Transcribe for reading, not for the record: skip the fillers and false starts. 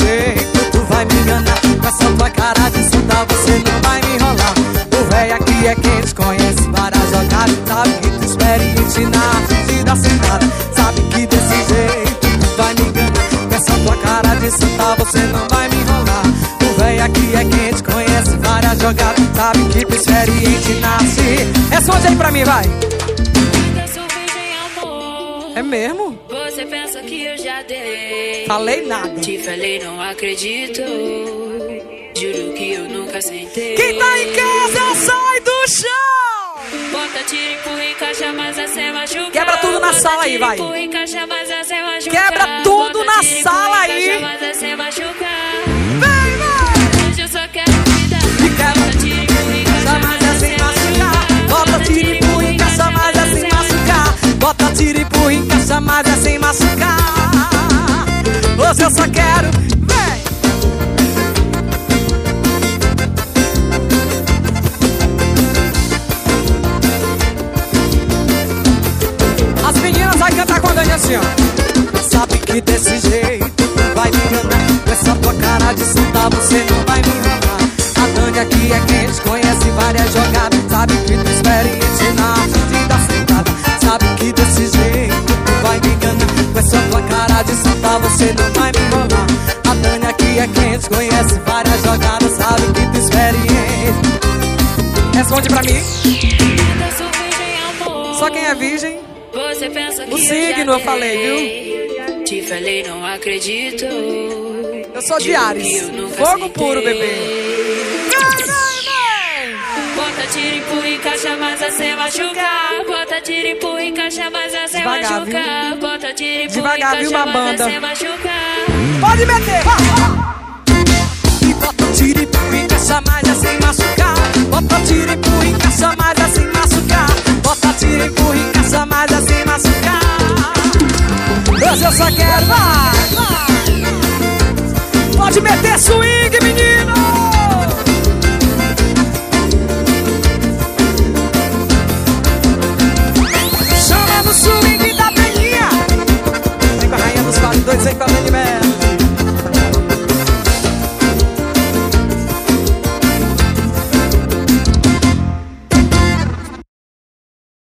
jeito tu vai me enganar. Com essa tua cara de santa você não vai me enrolar. O véi aqui é quente, conhece várias jogadas. Sabe que tu experiente na arte da sentada. Sabe que desse jeito tu vai me enganar. Com essa tua cara de santa você não vai me enrolar. O véi aqui é quente, conhece várias jogadas. Sabe que tu experiente nasce. Responde aí pra mim, vai. É mesmo? Você pensa que eu já dei. Falei nada. Te falei, não acredito. Juro que eu nunca sentei. Quem tá em casa sai do chão. Bota, tira, empurra, encaixa, mas sem machucar. Quebra tudo na sala aí, vai. Empurra, encaixa, mas sem machucar. Quebra tudo na sala aí. Encaixa, mas sem machucar. Vem, vai. Hoje eu só quero cuidar. Bota, tira, empurra, encaixa, mas sem machucar. Bota, tira, empurra, encaixa, mas sem machucar. Bota, tira, empurra, encaixa, mas sem machucar. Hoje eu só quero, vem. As meninas vai cantar com a Dani assim, ó. Sabe que desse jeito tu vai me enganar. Com essa tua cara de santa você não vai me enganar. A Dani aqui é quente, conhece várias jogadas. Sabe que tu experiente na arte da sentada. Sabe que desse jeito tu vai me enganar. Com essa tua cara de santa você não vai me enrolar. A Dani aqui é quente, conhece várias jogadas. Sabe que tu experiente. Responde pra mim. Só quem é virgem. Você pensa que O signo eu falei, viu? Te falei, não acredito. Eu sou de Ares. Fogo puro, bebê. Bota, tira, empurra, encaixa, mas sem machucar. Bota, tira, empurra, encaixa, mas sem machucar. Bota, tira, empurra, encaixa, mas sem machucar. Pode meter! Bota, tira, empurra, encaixa, mas sem machucar. Bota, tira, empurra, encaixa, mas sem machucar. Bota, tira, empurra, encaixa, mas sem machucar. Hoje eu só quero, vai! Pode meter swing, menino!